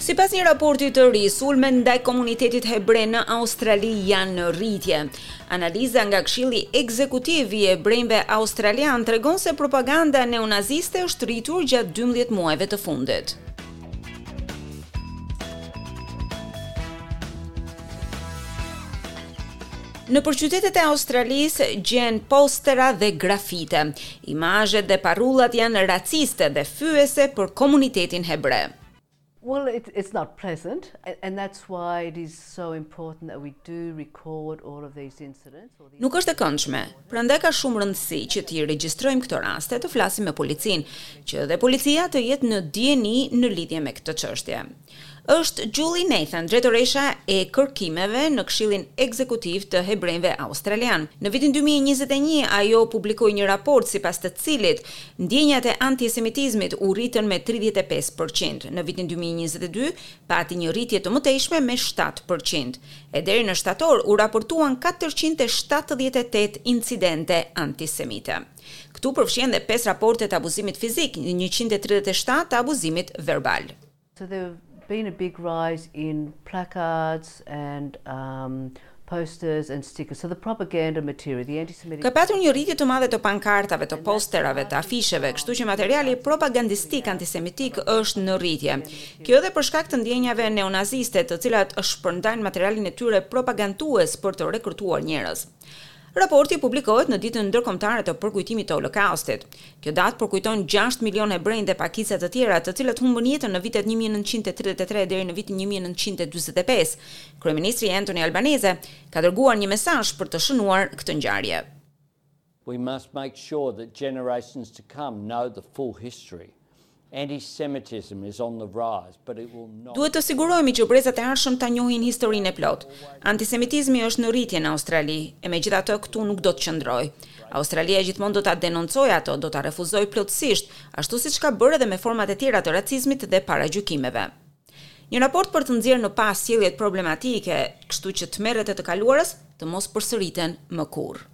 Sipas një raporti të ri, sulmet ndaj komunitetit hebre në Australi janë në rritje. Analiza nga Këshilli Ekzekutiv i Hebrejve Australian tregon se propaganda neonaziste është rritur gjatë 12 muajve të fundit. Në përqytetet e Australisë gjen postera dhe grafite. Imazhet dhe parullat janë raciste dhe fyese për komunitetin hebre. Well, it's not pleasant, and that's why it is so important that we do record all of these incidents. Nuk është e këndshme, prandaj ka shumë rëndësi që t'i regjistrojmë këto raste, të flasim me policinë, që dhe policia të jetë në dieni në lidhje me këtë çështje. Është Julie Nathan, drejtoresha e kërkimeve në Këshillin Ekzekutiv të Hebrejve Australian. Në vitin 2021 ajo publikoi një raport sipas të cilit ndjenjat e antisemitizmit u rritën me 35%. Në vitin 2022 pati një rritje të mëtejshme me 7%. E deri në shtator u raportuan 478 incidente antisemite. Këtu përfshihen dhe 5 raporte të abuzimit fizik, 137 të abuzimit verbal. So there've been a big rise in placards and posters and stickers. So the propaganda material, the anti-Semitic. Ka patur një rritje të madhe të pankartave, të posterave, të afisheve, kështu që materiali propagandistik antisemitik është në rritje. Kjo edhe për shkak të ndjenjave neonaziste, të cilat shpërndajnë materialin e tyre propagandues për të rekrutuar njerëz. Raporti publikohet në ditën ndërkombëtare të përkujtimit të Holokaustit. Kjo datë përkujton 6 milion hebrejnë dhe pakicë të tjera, të cilët humbën jetën në vitet 1933 deri në vitin 1945. Kryeministri Anthony Albanese ka dërguar një mesazh për të shënuar këtë ngjarje. We must make sure that generations to come know the full history. Anti-Semitism is on the rise, but it will not. Duhet të sigurohemi që brezat e ardhshëm ta njohin historinë e plot. Antisemitizmi është në rritje në Australi, e megjithatë këtu nuk do të qëndrojë. Australia gjithmonë do ta denoncojë ato, do ta refuzojë plotësisht, ashtu siç ka bërë edhe me format e tjera të racizmit dhe paragjykimeve. Një raport për të nxjerrë në pas sjelljet problematike, kështu që tmerret e të kaluarës të mos përsëriten më kurrë.